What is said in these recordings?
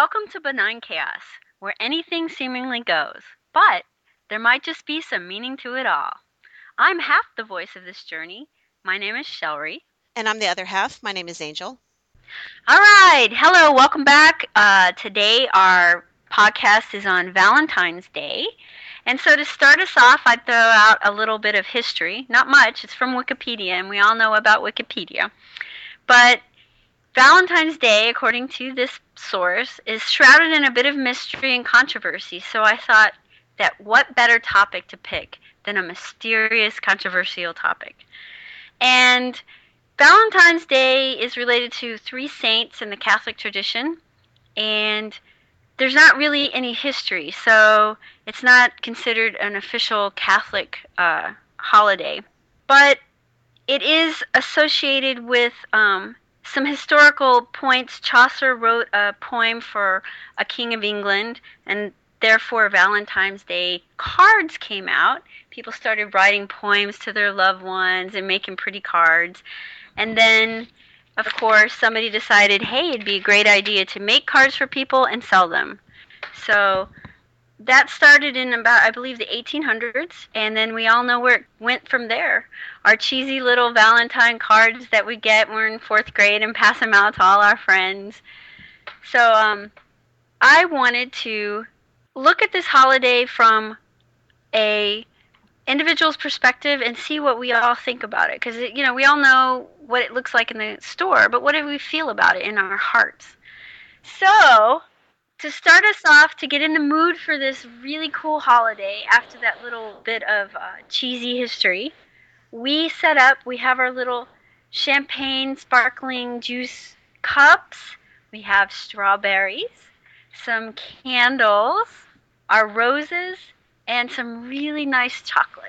Welcome to Benign Chaos, where anything seemingly goes, but there might just be some meaning to it all. I'm half the voice of this journey. My name is Shelry. And I'm the other half. My name is Angel. All right. Hello. Welcome back. Today our podcast is on Valentine's Day. And so to start us off, I'd throw out a little bit of history. Not much. It's from Wikipedia, and we all know about Wikipedia. But Valentine's Day, according to this source, is shrouded in a bit of mystery and controversy. So I thought that what better topic to pick than a mysterious, controversial topic. And Valentine's Day is related to three saints in the Catholic tradition, and there's not really any history, so it's not considered an official Catholic holiday. But it is associated with some historical points. Chaucer wrote a poem for a king of England, and therefore Valentine's Day cards came out. People started writing poems to their loved ones and making pretty cards. And then, of course, somebody decided, hey, it'd be a great idea to make cards for people and sell them. So that started in about, I believe, the 1800s, and then we all know where it went from there. Our cheesy little Valentine cards that we get when we're in 4th grade and pass them out to all our friends. So I wanted to look at this holiday from a individual's perspective and see what we all think about it, because we all know what it looks like in the store, but what do we feel about it in our hearts? So to start us off, to get in the mood for this really cool holiday after that little bit of cheesy history, we have our little champagne sparkling juice cups, we have strawberries, some candles, our roses, and some really nice chocolate.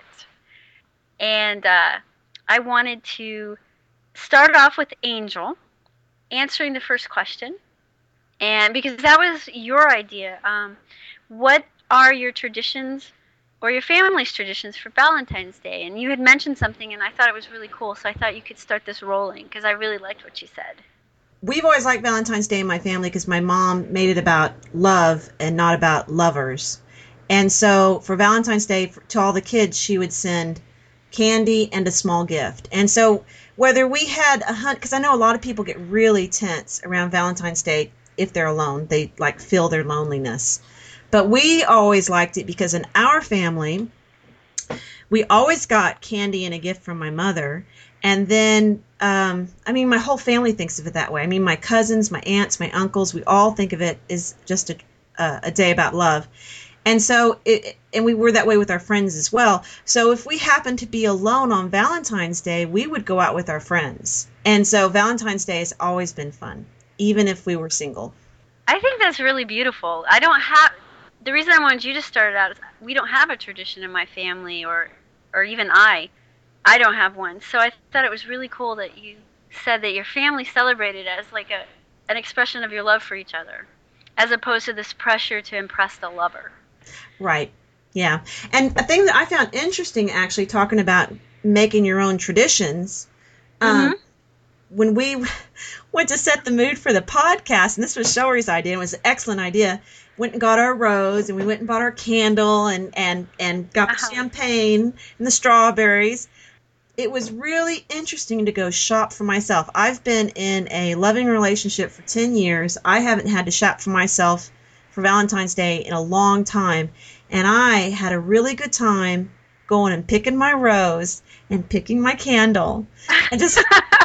And I wanted to start off with Angel answering the first question. And because that was your idea, what are your traditions or your family's traditions for Valentine's Day? And you had mentioned something, and I thought it was really cool, so I thought you could start this rolling because I really liked what you said. We've always liked Valentine's Day in my family because my mom made it about love and not about lovers. And so for Valentine's Day, to all the kids, she would send candy and a small gift. And so whether we had a hunt, because I know a lot of people get really tense around Valentine's Day if they're alone. They feel their loneliness. But we always liked it because in our family, we always got candy and a gift from my mother. And then, my whole family thinks of it that way. My cousins, my aunts, my uncles, we all think of it as just a day about love. And so, and we were that way with our friends as well. So if we happened to be alone on Valentine's Day, we would go out with our friends. And so Valentine's Day has always been fun, even if we were single. I think that's really beautiful. The reason I wanted you to start it out is we don't have a tradition in my family, or even I don't have one. So I thought it was really cool that you said that your family celebrated as like an expression of your love for each other, as opposed to this pressure to impress the lover. Right. Yeah. And a thing that I found interesting, actually, talking about making your own traditions, when we went to set the mood for the podcast, and this was Shelry's idea, it was an excellent idea, went and got our rose, and we went and bought our candle, and got the champagne and the strawberries. It was really interesting to go shop for myself. I've been in a loving relationship for 10 years. I haven't had to shop for myself for Valentine's Day in a long time. And I had a really good time going and picking my rose and picking my candle. And just,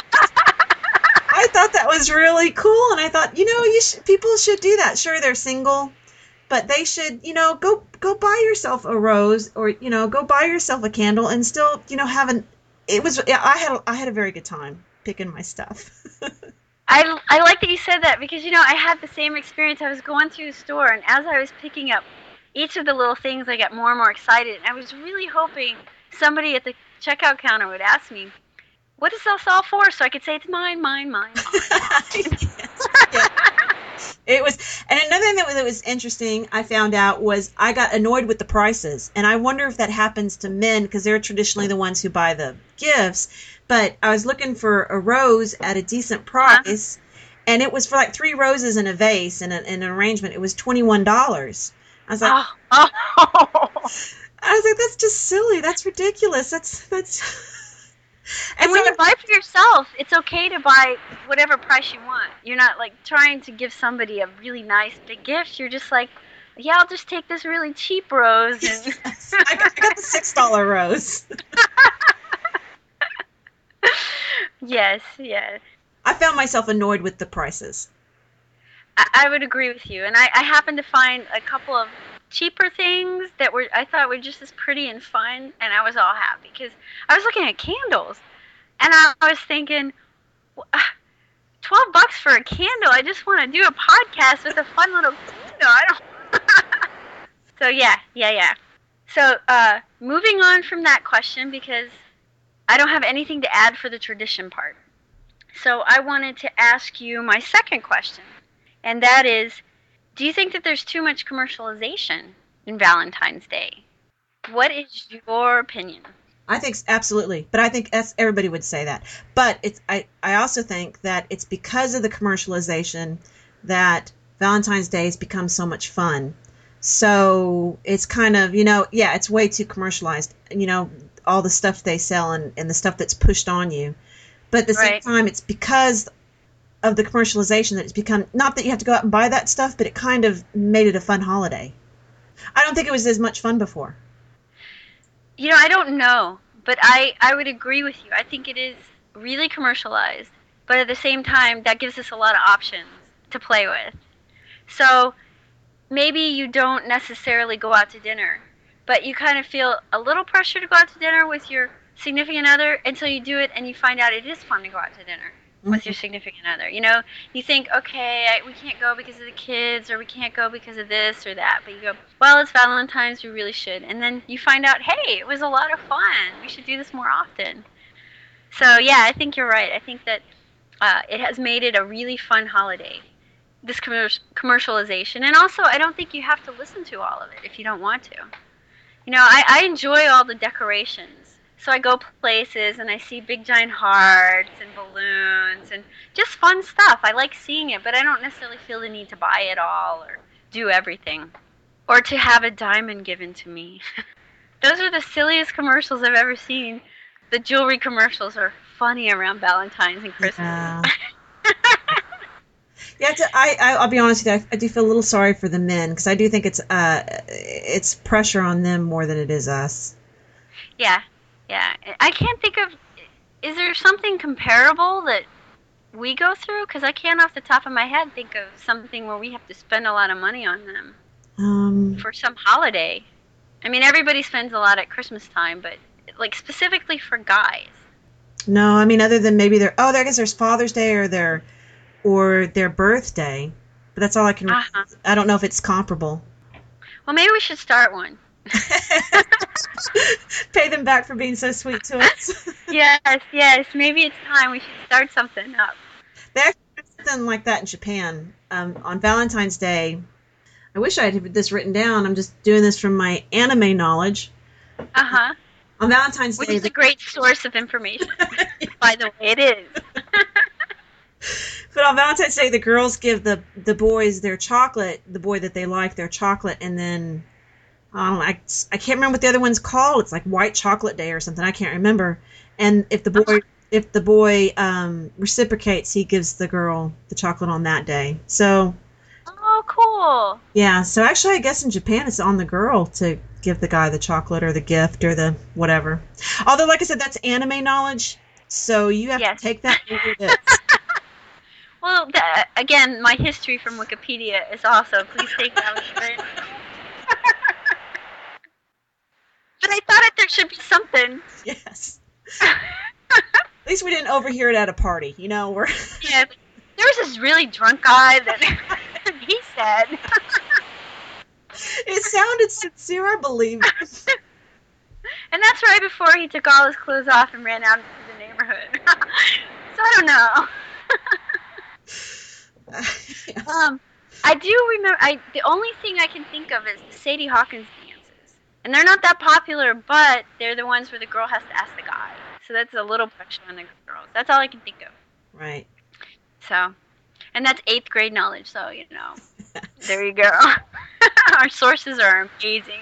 I thought that was really cool. And I thought, people should do that. Sure, they're single, but they should, go buy yourself a rose, or, go buy yourself a candle and still, I had a very good time picking my stuff. I like that you said that because, I had the same experience. I was going through the store, and as I was picking up each of the little things, I got more and more excited. And I was really hoping somebody at the checkout counter would ask me, what is this all for? So I could say, it's mine, mine, mine. It was, and another thing that was interesting, I found out, was I got annoyed with the prices. And I wonder if that happens to men, because they're traditionally the ones who buy the gifts. But I was looking for a rose at a decent price, And it was for like 3 roses in a vase and an arrangement. It was $21. I was like, Oh. I was like, that's just silly. That's ridiculous. That's. And when you buy for yourself, it's okay to buy whatever price you want. You're not like trying to give somebody a really nice big gift. You're just like, yeah, I'll just take this really cheap rose. And Yes, I got the $6 rose. Yes. I found myself annoyed with the prices. I would agree with you. And I happened to find a couple of cheaper things that I thought were just as pretty and fun, and I was all happy because I was looking at candles, and I was thinking, $12 for a candle. I just want to do a podcast with a fun little candle. I don't. So yeah. So moving on from that question, because I don't have anything to add for the tradition part. So I wanted to ask you my second question, and that is, do you think that there's too much commercialization in Valentine's Day? What is your opinion? I think absolutely, but I think everybody would say that. But I also think that it's because of the commercialization that Valentine's Day has become so much fun. So it's kind of, it's way too commercialized. All the stuff they sell and the stuff that's pushed on you. But at the same time, it's because of the commercialization that it's become, not that you have to go out and buy that stuff, but it kind of made it a fun holiday. I don't think it was as much fun before. I don't know, but I would agree with you. I think it is really commercialized, but at the same time, that gives us a lot of options to play with. So maybe you don't necessarily go out to dinner, but you kind of feel a little pressure to go out to dinner with your significant other until you do it and you find out it is fun to go out to dinner with your significant other. You think, okay, we can't go because of the kids, or we can't go because of this or that, but you go, well, it's Valentine's, we really should. And then you find out, hey, it was a lot of fun, we should do this more often. So yeah, I think you're right. I think that it has made it a really fun holiday, this commercialization. And also, I don't think you have to listen to all of it if you don't want to. I enjoy all the decorations. So I go places and I see big giant hearts and balloons and just fun stuff. I like seeing it, but I don't necessarily feel the need to buy it all or do everything. Or to have a diamond given to me. Those are the silliest commercials I've ever seen. The jewelry commercials are funny around Valentine's and Christmas. Yeah. I'll be honest with you. I do feel a little sorry for the men, because I do think it's pressure on them more than it is us. Yeah. I can't think of, is there something comparable that we go through? Because I can't off the top of my head think of something where we have to spend a lot of money on them for some holiday. I mean, everybody spends a lot at Christmas time, but like specifically for guys. No, I mean, other than maybe I guess there's Father's Day or their birthday, but that's all I can. I don't know if it's comparable. Well, maybe we should start one. Pay them back for being so sweet to us. Yes. Maybe it's time we should start something up. They actually have something like that in Japan. On Valentine's Day, I wish I had this written down. I'm just doing this from my anime knowledge. On Valentine's Day, which is a great source of information. By the way, it is. But on Valentine's Day, the girls give the boys their chocolate, the boy that they like their chocolate, and then I can't remember what the other one's called. It's like White Chocolate Day or something. I can't remember. And if the boy reciprocates, he gives the girl the chocolate on that day. So. Oh, cool. Yeah. So actually, I guess in Japan, it's on the girl to give the guy the chocolate or the gift or the whatever. Although, like I said, that's anime knowledge, so you have to take that with it. Well, again, my history from Wikipedia is also, please take that with it. But I thought there should be something. Yes. At least we didn't overhear it at a party, Yeah, there was this really drunk guy that he said. It sounded sincere, I believe. And that's right before he took all his clothes off and ran out into the neighborhood. So I don't know. Yes. I do remember. The only thing I can think of is the Sadie Hawkins dances, and they're not that popular, but they're the ones where the girl has to ask the guy. So that's a little pressure on the girls. That's all I can think of. Right. So, And that's 8th grade knowledge, so, there you go. Our sources are amazing.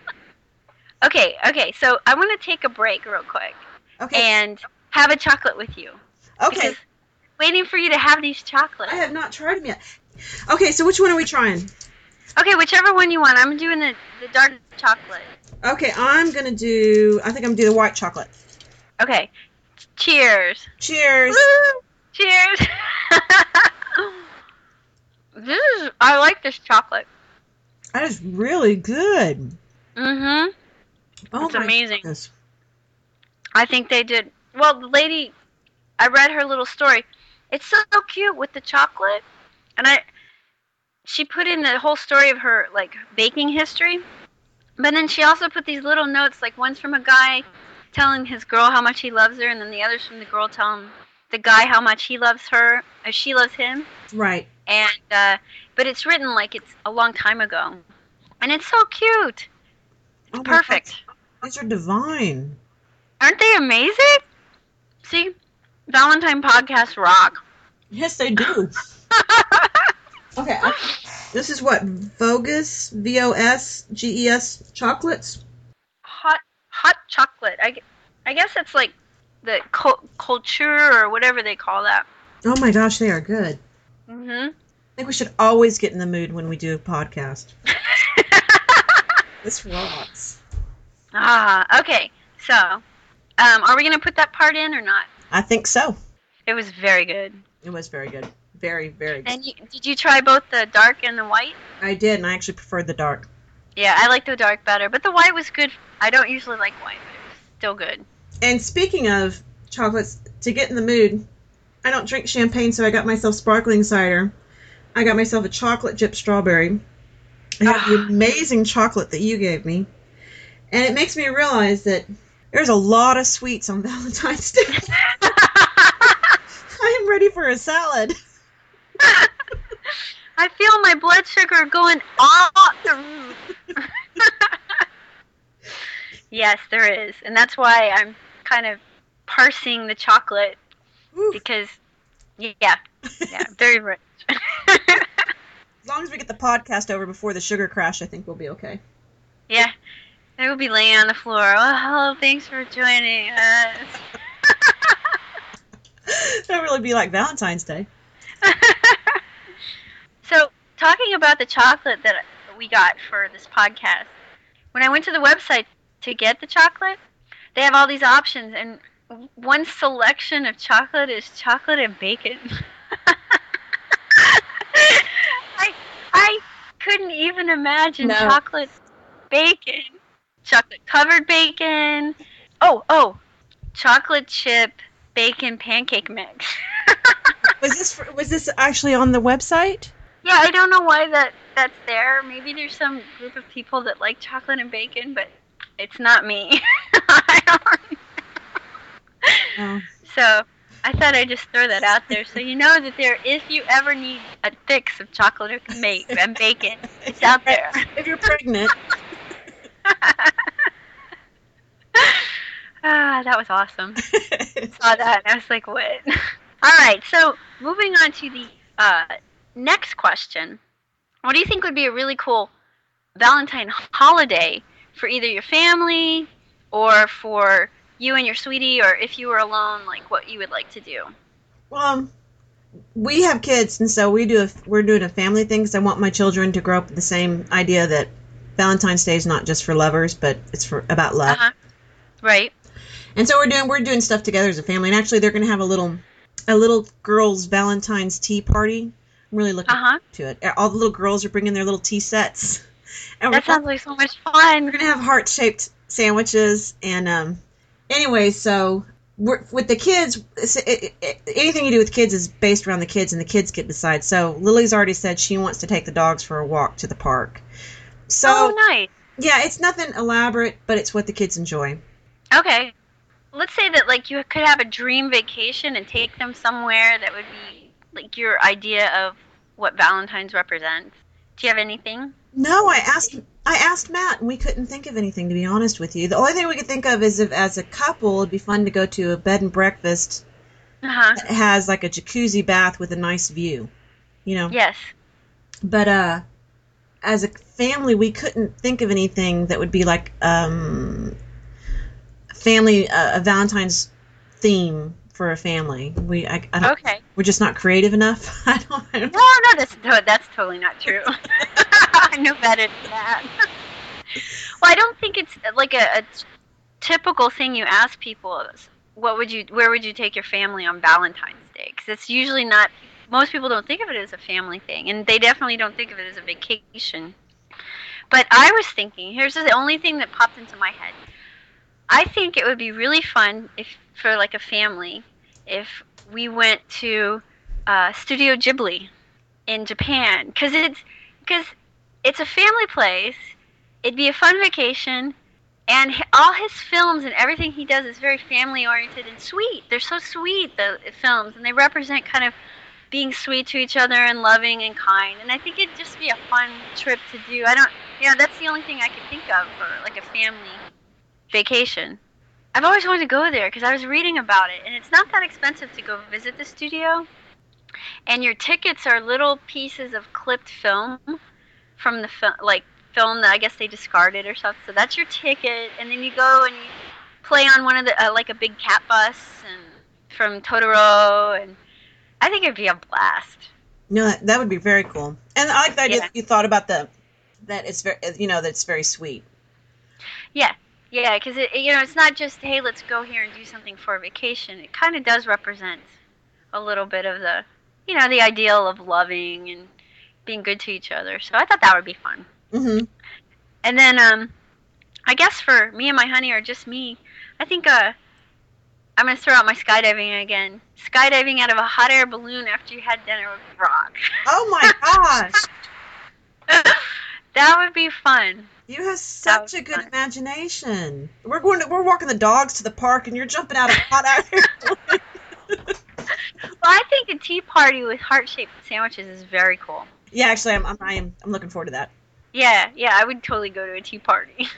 Okay, so I want to take a break real quick. Okay. And have a chocolate with you. Okay. Because waiting for you to have these chocolates. I have not tried them yet. Okay, so which one are we trying? Okay, whichever one you want. I'm doing the dark chocolate. Okay, I think I'm going to do the white chocolate. Okay. Cheers. Cheers. Woo! Cheers. I like this chocolate. That is really good. Mm-hmm. Oh, it's amazing. Goodness. I think they did. Well, the lady, I read her little story. It's so cute with the chocolate. And she put in the whole story of her, like, baking history. But then she also put these little notes, like one's from a guy telling his girl how much he loves her, and then the other's from the girl telling the guy how much he loves her, or she loves him. Right. And, but it's written like it's a long time ago. And it's so cute. It's perfect. These are divine. Aren't they amazing? See? Valentine podcasts rock. Yes, they do. Okay. This is what? Vogus? VOSGES chocolates? Hot chocolate. I guess it's like the culture or whatever they call that. Oh my gosh, they are good. Mm-hmm. I think we should always get in the mood when we do a podcast. This rocks. Okay. So, are we going to put that part in or not? I think so. It was very good. It was very good. Very, very good. And did you try both the dark and the white? I did, and I actually preferred the dark. Yeah, I like the dark better, but the white was good. I don't usually like white, but it was still good. And speaking of chocolates, to get in the mood, I don't drink champagne, so I got myself sparkling cider. I got myself a chocolate chip strawberry. I have the amazing chocolate that you gave me. And it makes me realize that there's a lot of sweets on Valentine's Day. I am ready for a salad. I feel my blood sugar going off the roof. Yes, there is. And that's why I'm kind of parsing the chocolate. Ooh. Because, yeah, very rich. As long as we get the podcast over before the sugar crash, I think we'll be okay. Yeah, I will be laying on the floor. Oh, hello, thanks for joining us. That'll really be like Valentine's Day. So, talking about the chocolate that we got for this podcast, when I went to the website to get the chocolate, they have all these options, and one selection of chocolate is chocolate and bacon. I couldn't even imagine chocolate bacon, chocolate covered bacon. Oh, chocolate chip bacon pancake mix. Was this actually on the website? Yeah, I don't know why that's there. Maybe there's some group of people that like chocolate and bacon, but it's not me. Oh. So I thought I'd just throw that out there so you know that if you ever need a fix of chocolate and bacon, it's out there. If you're pregnant. That was awesome. Saw that and I was like, what? All right, so moving on to the next question. What do you think would be a really cool Valentine holiday for either your family or for you and your sweetie, or if you were alone, like what you would like to do? Well, we have kids, and so we're doing a family thing because I want my children to grow up with the same idea that Valentine's Day is not just for lovers, but it's about love. Right. And so we're doing stuff together as a family, and actually they're going to have a little girls' Valentine's tea party. I'm really looking forward to it. All the little girls are bringing their little tea sets. And that sounds like so much fun. We're going to have heart-shaped sandwiches, and anyway, so with the kids, anything you do with kids is based around the kids, and the kids get to decide. So Lily's already said she wants to take the dogs for a walk to the park. So, nice. Yeah, it's nothing elaborate, but it's what the kids enjoy. Okay. Let's say that like you could have a dream vacation and take them somewhere that would be like your idea of what Valentine's represents. Do you have anything? No, I asked Matt, and we couldn't think of anything, to be honest with you. The only thing we could think of is if, as a couple, it'd be fun to go to a bed and breakfast that has like a jacuzzi bath with a nice view. you know. Yes. But as a family, we couldn't think of anything that would be like a Valentine's theme for a family. I don't. Okay. We're just not creative enough. I don't. No, that's totally not true. I know better than that. Well, I don't think it's like a typical thing you ask people is, where would you take your family on Valentine's Day? Because it's usually not. Most people don't think of it as a family thing, and they definitely don't think of it as a vacation. But I was thinking, here's the only thing that popped into my head. I think it would be really fun for like a family if we went to Studio Ghibli in Japan, because it's a family place. It'd be a fun vacation, and all his films and everything he does is very family oriented and sweet. They're so sweet, the films, and they represent kind of being sweet to each other and loving and kind. And I think it'd just be a fun trip to do. That's the only thing I could think of for like a family vacation. I've always wanted to go there because I was reading about it, and it's not that expensive to go visit the studio. And your tickets are little pieces of clipped film from the film that I guess they discarded or something. So that's your ticket, and then you go and you play on one of the like a big cat bus and from Totoro, and I think it'd be a blast. No, that would be very cool. And I like the idea that you thought about that it's very, that's very sweet. Yeah, because it's not just, hey, let's go here and do something for a vacation. It kind of does represent a little bit of the, the ideal of loving and being good to each other. So I thought that would be fun. Mm-hmm. And then I guess for me and my honey, or just me, I think I'm going to throw out my skydiving again. Skydiving out of a hot air balloon after you had dinner would rock. Oh my gosh. That would be fun. You have such a good imagination. We're walking the dogs to the park, and you're jumping out of a hot air balloon. Well, I think a tea party with heart-shaped sandwiches is very cool. Yeah, actually, I'm looking forward to that. Yeah, I would totally go to a tea party.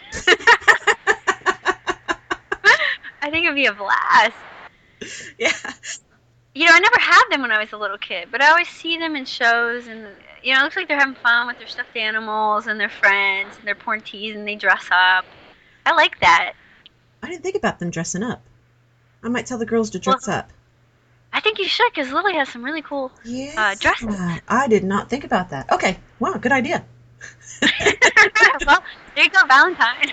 I think it'd be a blast. Yeah. I never had them when I was a little kid, but I always see them in shows, and it looks like they're having fun with their stuffed animals and their friends, and they're pouring teas and they dress up. I like that. I didn't think about them dressing up. I might tell the girls to dress up. I think you should, because Lily has some really cool dresses. I did not think about that. Okay, wow, good idea. Well, there you go, Valentine.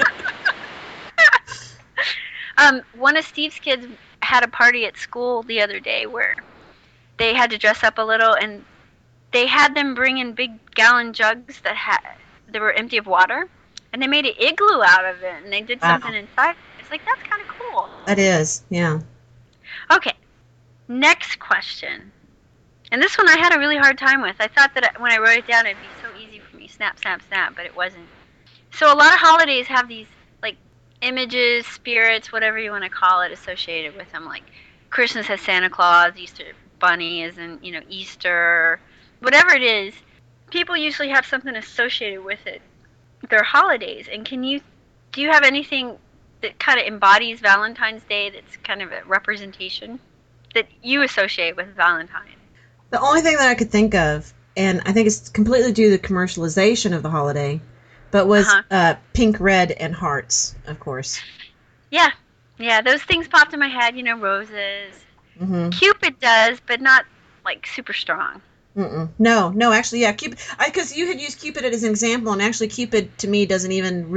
One of Steve's kids had a party at school the other day where they had to dress up a little, and they had them bring in big gallon jugs that were empty of water, and they made an igloo out of it, and they did something inside. It's like, that's kind of cool. That is, yeah. Okay, next question. And this one I had a really hard time with. I thought that when I wrote it down, it'd be so easy for me. Snap, snap, snap, but it wasn't. So a lot of holidays have these, like, images, spirits, whatever you want to call it, associated with them. Like, Christmas has Santa Claus, Easter Bunny is in, Easter, whatever it is. People usually have something associated with it, their holidays. And do you have anything that kind of embodies Valentine's Day that's kind of a representation that you associate with Valentine? The only thing that I could think of, and I think it's completely due to the commercialization of the holiday, but was pink, red, and hearts, of course. Yeah, those things popped in my head, roses. Mm-hmm. Cupid does, but not, like, super strong. Mm-mm. No, actually, yeah, Cupid, because you had used Cupid as an example, and actually Cupid, to me, doesn't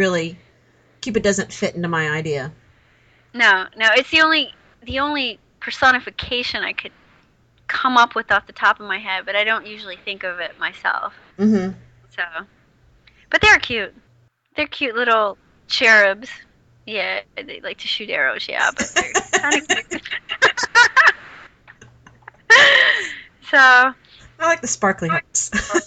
fit into my idea. No, it's the only personification I could come up with off the top of my head, but I don't usually think of it myself. Mm-hmm. So, but they're cute. They're cute little cherubs. Yeah, they like to shoot arrows, yeah, but they're kind of cute. So, I like the sparkly hearts.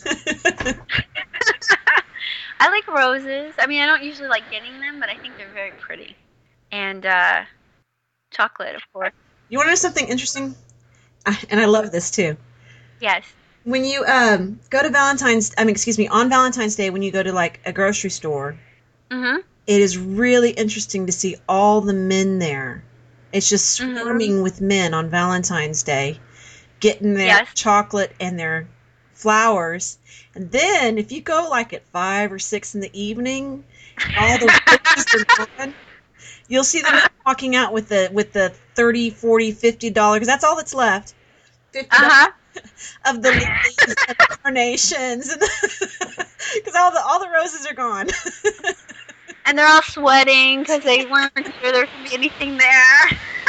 I like roses. I mean, I don't usually like getting them, but I think they're very pretty. And chocolate, of course. You want to know something interesting? And I love this too. Yes. When you go to on Valentine's Day, when you go to like a grocery store, mm-hmm. It is really interesting to see all the men there. It's just swarming with men on Valentine's Day, getting their chocolate and their flowers. And then if you go like at 5 or 6 in the evening, all the roses are gone. You'll see them walking out with the $30, $40, $50, because that's all that's left. $50 of the lilies and the carnations, because all the roses are gone. And they're all sweating because they weren't sure there could be anything there.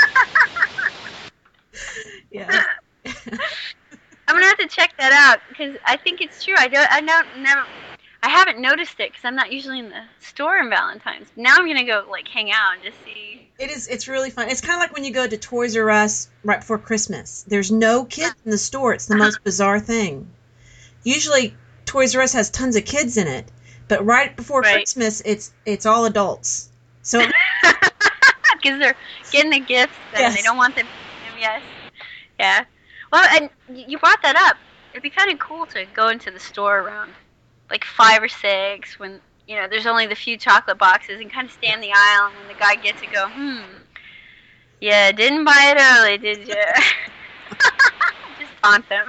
Yeah. I'm gonna have to check that out because I think it's true. I haven't noticed it because I'm not usually in the store on Valentine's. Now I'm gonna go like hang out and just see. It's really fun. It's kind of like when you go to Toys R Us right before Christmas. There's no kids in the store. It's the most bizarre thing. Usually Toys R Us has tons of kids in it, but right before Christmas it's all adults. So because they're getting the gifts and they don't want them. Yes. Yeah. Well, and you brought that up. It'd be kind of cool to go into the store around like 5 or 6 when, there's only the few chocolate boxes and kind of stand in the aisle and when the guy gets it go, yeah, didn't buy it early, did you? Just taunt them.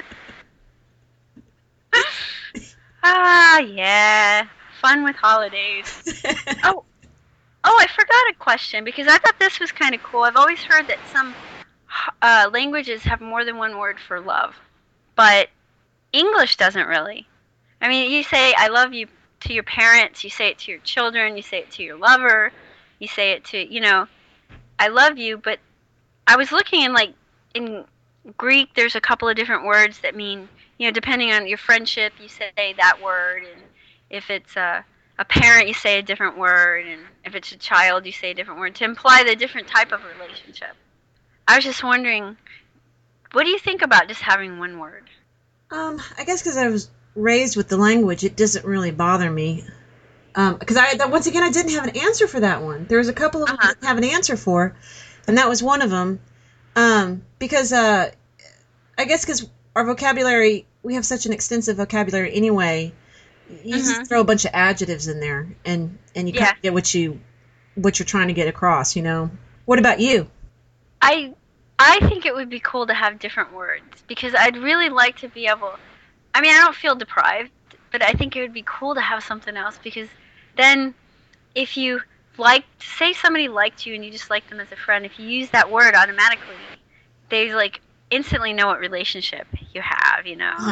Yeah. Fun with holidays. Oh, I forgot a question because I thought this was kind of cool. I've always heard that some languages have more than one word for love, but English doesn't really. I mean, you say I love you to your parents, you say it to your children, you say it to your lover, you say it to, I love you, but I was looking in Greek, there's a couple of different words that mean, depending on your friendship, you say that word, and if it's a parent, you say a different word, and if it's a child, you say a different word to imply the different type of relationship. I was just wondering, what do you think about just having one word? I guess because I was raised with the language, it doesn't really bother me. Because once again, I didn't have an answer for that one. There was a couple of them I didn't have an answer for, and that was one of them. Because I guess because our vocabulary, we have such an extensive vocabulary anyway. You just throw a bunch of adjectives in there, and you kind of get what you're trying to get across. What about you? I think it would be cool to have different words because I'd really like to be able. I mean, I don't feel deprived, but I think it would be cool to have something else because then if you say somebody liked you and you just like them as a friend, if you use that word automatically, they instantly know what relationship you have,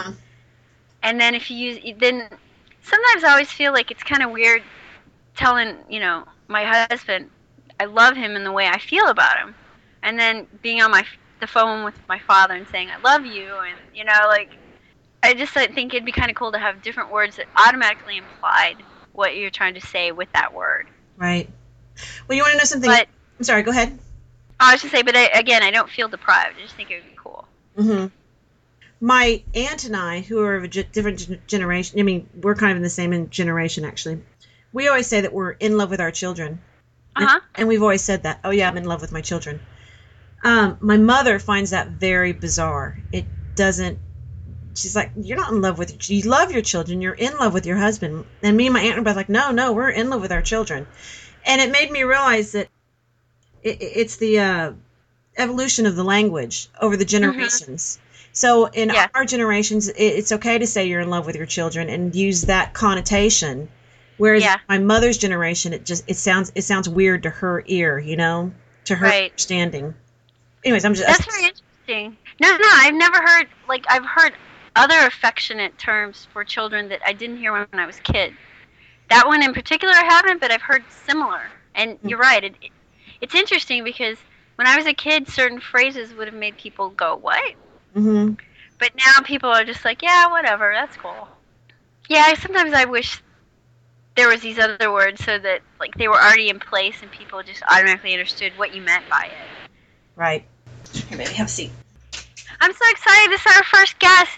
And then if you then sometimes I always feel like it's kind of weird telling, my husband I love him in the way I feel about him. And then being on the phone with my father and saying I love you, and I just think it'd be kind of cool to have different words that automatically implied what you're trying to say with that word. Right. Well, you want to know something? I'm sorry. Go ahead. I was just say, but I don't feel deprived. I just think it would be cool. Mm-hmm. My aunt and I, who are of a different generation, I mean, we're kind of in the same generation actually. We always say that we're in love with our children. And we've always said that. Oh yeah, I'm in love with my children. My mother finds that very bizarre. It doesn't. She's like, you're not in love with. You love your children. You're in love with your husband. And me and my aunt were both like, no, we're in love with our children. And it made me realize that it's the evolution of the language over the generations. So in our generations, it's okay to say you're in love with your children and use that connotation. Whereas my mother's generation, it sounds weird to her ear, to her understanding. Anyways, That's very interesting. No, I've never heard, I've heard other affectionate terms for children that I didn't hear when I was a kid. That one in particular I haven't, but I've heard similar. And you're right. It's interesting because when I was a kid, certain phrases would have made people go, what? Mm-hmm. But now people are just like, yeah, whatever, that's cool. Yeah, sometimes I wish there was these other words so that, they were already in place and people just automatically understood what you meant by it. Right. Here, baby, have a seat. I'm so excited. This is our first guest.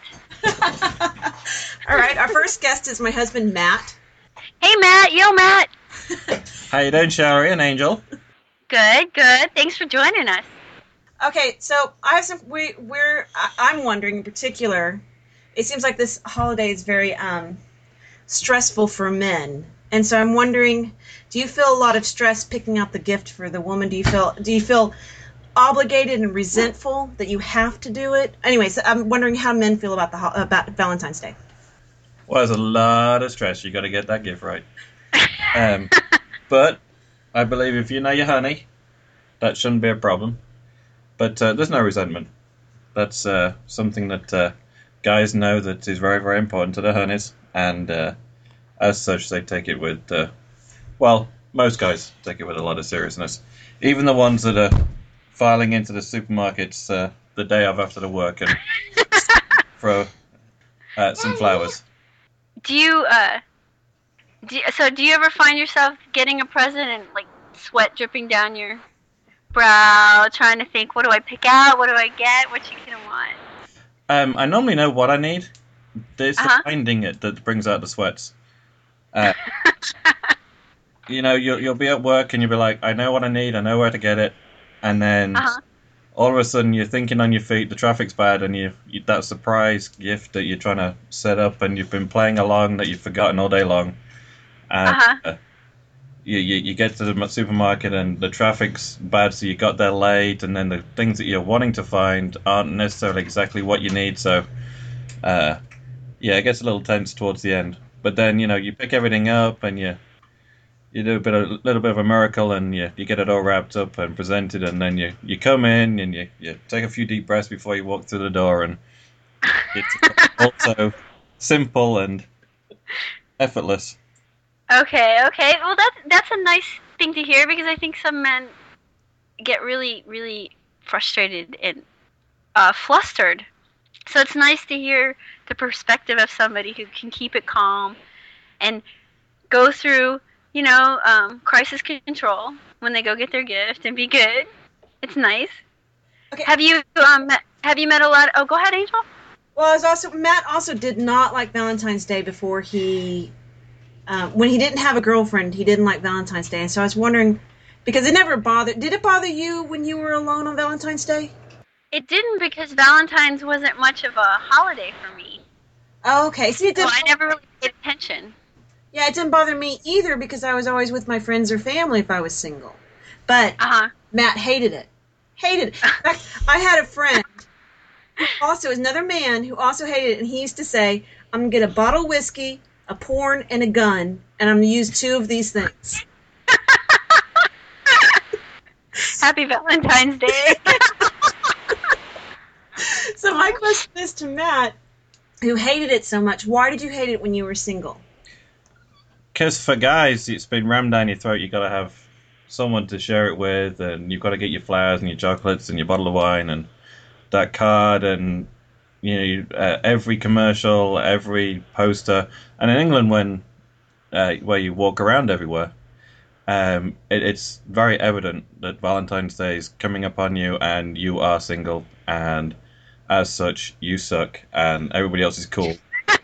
All right, our first guest is my husband, Matt. Hey, Matt. Yo, Matt. How you doing, Sherry and Angel? Good. Thanks for joining us. Okay, so I have some. I'm wondering in particular. It seems like this holiday is very stressful for men, and so I'm wondering, do you feel a lot of stress picking out the gift for the woman? Do you feel obligated and resentful that you have to do it. Anyway, so I'm wondering how men feel about about Valentine's Day. Well, there's a lot of stress. You got to get that gift right. But I believe if you know your honey, that shouldn't be a problem. But there's no resentment. That's something that guys know that is very, very important to their honeys, and as such, they take it with. Well, most guys take it with a lot of seriousness. Even the ones that are filing into the supermarkets the day of after the work and throw some flowers. Do you ever find yourself getting a present and like sweat dripping down your brow, trying to think, what do I pick out? What do I get? What you gonna want? I normally know what I need. There's the finding it that brings out the sweats. You know, you'll be at work and you'll be like, I know what I need, I know where to get it, and then all of a sudden you're thinking on your feet, the traffic's bad, and you that surprise gift that you're trying to set up and you've been playing along that you've forgotten all day long, and you get to the supermarket and the traffic's bad, so you got there late, and then the things that you're wanting to find aren't necessarily exactly what you need, so it gets a little tense towards the end. But then, you know, you pick everything up and you do a little bit of a miracle, and you get it all wrapped up and presented, and then you come in and you take a few deep breaths before you walk through the door, and it's also simple and effortless. Okay. Well, that's a nice thing to hear, because I think some men get really, really frustrated and flustered. So it's nice to hear the perspective of somebody who can keep it calm and go through, you know, crisis control when they go get their gift and be good. It's nice. Okay. Have you met a lot? Oh, go ahead, Angel. Well, Matt also did not like Valentine's Day before he, when he didn't have a girlfriend, he didn't like Valentine's Day. And so I was wondering, because it never bothered, did it bother you when you were alone on Valentine's Day? It didn't, because Valentine's wasn't much of a holiday for me. Oh, okay. See, So I never really paid attention. Yeah, it didn't bother me either, because I was always with my friends or family if I was single. But Matt hated it. In fact, I had a friend who also is another man who also hated it, and he used to say, I'm going to get a bottle of whiskey, a porn, and a gun, and I'm going to use 2 of these things. Happy Valentine's Day. So my question is to Matt, who hated it so much, why did you hate it when you were single? Because for guys, it's been rammed down your throat. You've got to have someone to share it with, and you've got to get your flowers and your chocolates and your bottle of wine and that card, and every commercial, every poster. And in England, where you walk around everywhere, it's very evident that Valentine's Day is coming upon you, and you are single, and as such, you suck, and everybody else is cool.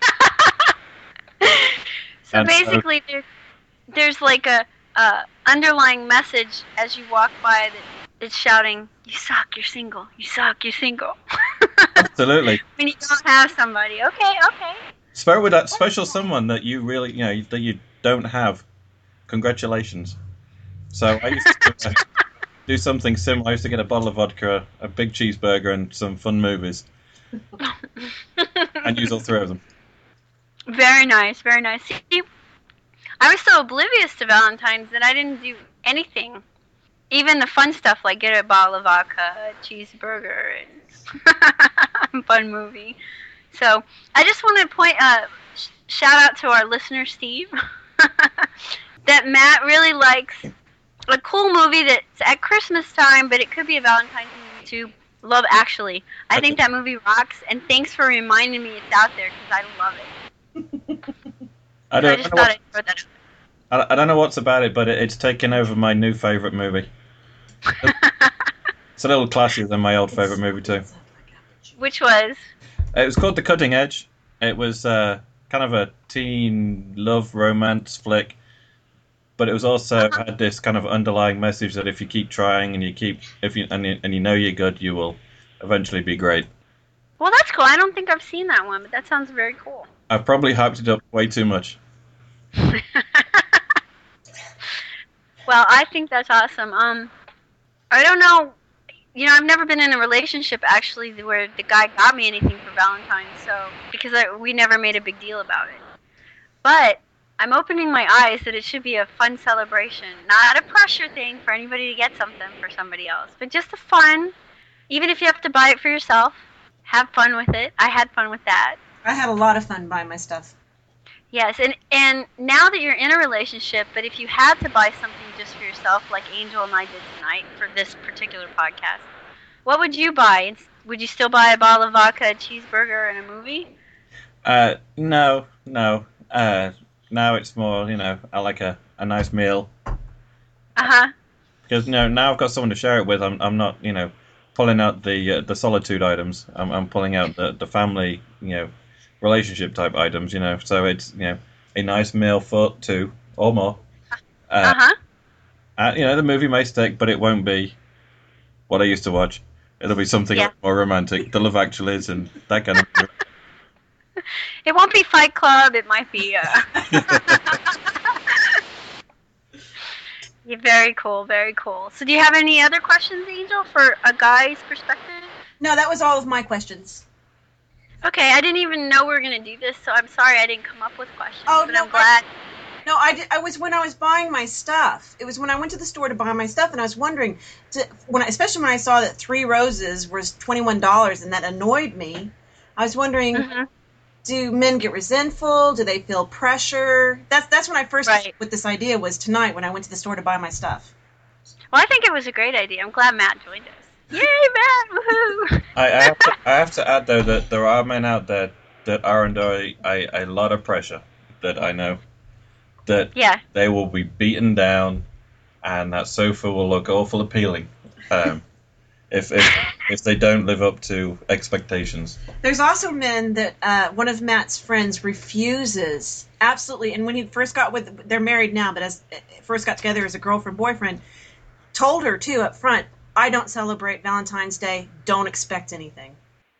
So basically, there's like a underlying message as you walk by that is shouting, "You suck, you're single. You suck, you're single." Absolutely. When you don't have somebody. Okay. Start with that special someone that you really, that you don't have. Congratulations. So I used to do something similar. I used to get a bottle of vodka, a big cheeseburger, and some fun movies, and use all 3 of them. Very nice, very nice. See, I was so oblivious to Valentine's that I didn't do anything. Even the fun stuff, like get a bottle of vodka, a cheeseburger, and fun movie. So I just want to shout out to our listener, Steve, that Matt really likes a cool movie that's at Christmas time, but it could be a Valentine's movie too. Love Actually. I think that movie rocks, and thanks for reminding me it's out there, because I love it. I don't know what's about it, but it's taken over my new favourite movie. It's a little classier than my old favourite movie too. Which was? It was called The Cutting Edge. It was kind of a teen love romance flick, but it was also had this kind of underlying message that if you keep trying and you know you're good, you will eventually be great. Well, that's cool. I don't think I've seen that one, but that sounds very cool. I've probably hyped it up way too much. Well, I think that's awesome. I don't know. I've never been in a relationship actually where the guy got me anything for Valentine's, so because we never made a big deal about it. But I'm opening my eyes that it should be a fun celebration, not a pressure thing for anybody to get something for somebody else, but just a fun. Even if you have to buy it for yourself, have fun with it. I had fun with that. I had a lot of fun buying my stuff. Yes, and now that you're in a relationship, but if you had to buy something just for yourself, like Angel and I did tonight for this particular podcast, what would you buy? Would you still buy a bottle of vodka, a cheeseburger, and a movie? No. Now it's more, I like a nice meal. Uh-huh. Because now I've got someone to share it with. I'm not, pulling out the solitude items. I'm pulling out the family, relationship type items. So it's a nice meal for two or more. The movie may stick, but it won't be what I used to watch. It'll be something more romantic, The Love Actuallys and that kind of movie. It won't be Fight Club. It might be. Yeah, very cool, very cool. So do you have any other questions, Angel, for a guy's perspective? No, that was all of my questions. Okay, I didn't even know we were going to do this, so I'm sorry I didn't come up with questions. Oh, but no, I'm glad. I was when I was buying my stuff. It was when I went to the store to buy my stuff, and I was wondering, especially when I saw that 3 roses was $21, and that annoyed me. I was wondering, do men get resentful? Do they feel pressure? That's when I first came with this idea, was tonight when I went to the store to buy my stuff. Well, I think it was a great idea. I'm glad Matt joined us. Yay, Matt! Woohoo! I have to add, though, that there are men out there that are under a lot of pressure that I know. That they will be beaten down, and that sofa will look awful appealing if they don't live up to expectations. There's also men that one of Matt's friends refuses, absolutely, and when he first got they're married now, but as first got together as a girlfriend-boyfriend, told her, too, up front, I don't celebrate Valentine's Day, don't expect anything.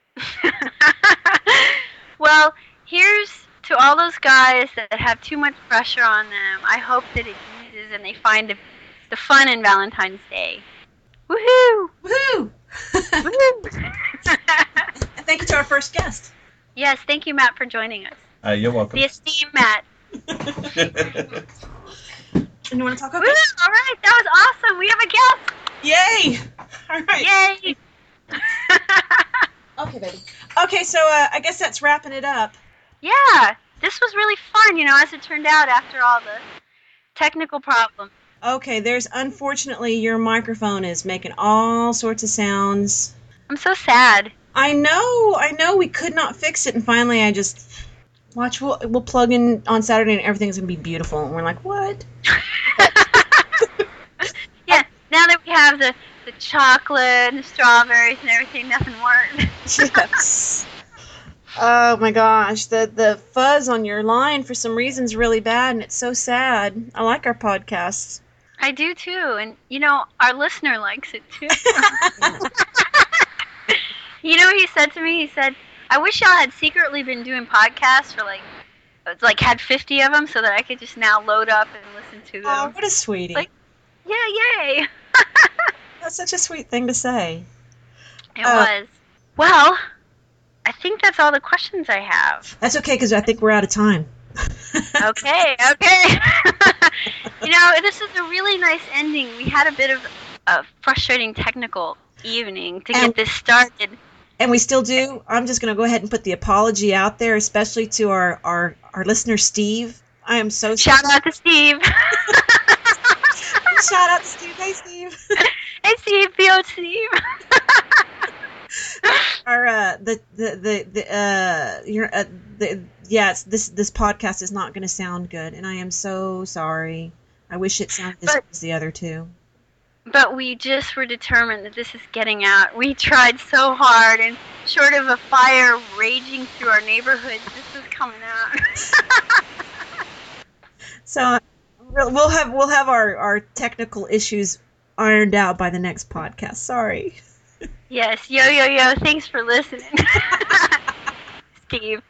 Well, here's to all those guys that have too much pressure on them. I hope that it eases and they find the fun in Valentine's Day. Woohoo! Woohoo! Woohoo! Thank you to our first guest. Yes, thank you, Matt, for joining us. You're welcome. The esteemed Matt. And you want to talk about this? All right, that was awesome. We have a guest. Yay! All right. Yay! Okay, baby. Okay, so I guess that's wrapping it up. Yeah, this was really fun, as it turned out after all the technical problems. Okay, unfortunately, your microphone is making all sorts of sounds. I'm so sad. I know, we could not fix it, and finally I just, we'll plug in on Saturday and everything's going to be beautiful, and we're like, what? Yeah, now that we have the chocolate and the strawberries and everything, nothing worked. Yes. Oh my gosh, the fuzz on your line for some reason is really bad, and it's so sad. I like our podcasts. I do too, and our listener likes it too. What he said to me? He said, I wish y'all had secretly been doing podcasts for had 50 of them so that I could just now load up and listen to them. Oh, what a sweetie. Yeah, yay. That's such a sweet thing to say. It was. Well, I think that's all the questions I have. That's okay, because I think we're out of time. Okay. This is a really nice ending. We had a bit of a frustrating technical evening to get this started. And we still do. I'm just going to go ahead and put the apology out there, especially to our listener, Steve. I am so sorry. Shout out to Steve. Shout out to Steve. Hey, Steve. Hey, Steve. Theo, Steve. This podcast is not going to sound good, and I am so sorry. I wish it sounded as good as the other two. But we just were determined that this is getting out. We tried so hard, and short of a fire raging through our neighborhood, this is coming out. So we'll have our technical issues ironed out by the next podcast. Sorry. Yes, yo. Thanks for listening, Steve.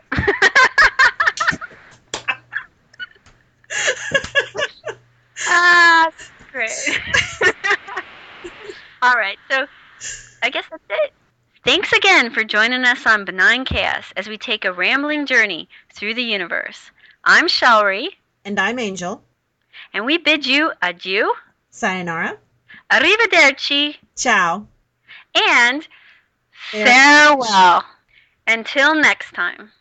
Great. All right, so I guess that's it. Thanks again for joining us on Benign Chaos as we take a rambling journey through the universe. I'm Shelry. And I'm Angel. And we bid you adieu. Sayonara. Arrivederci. Ciao. And farewell. Until next time.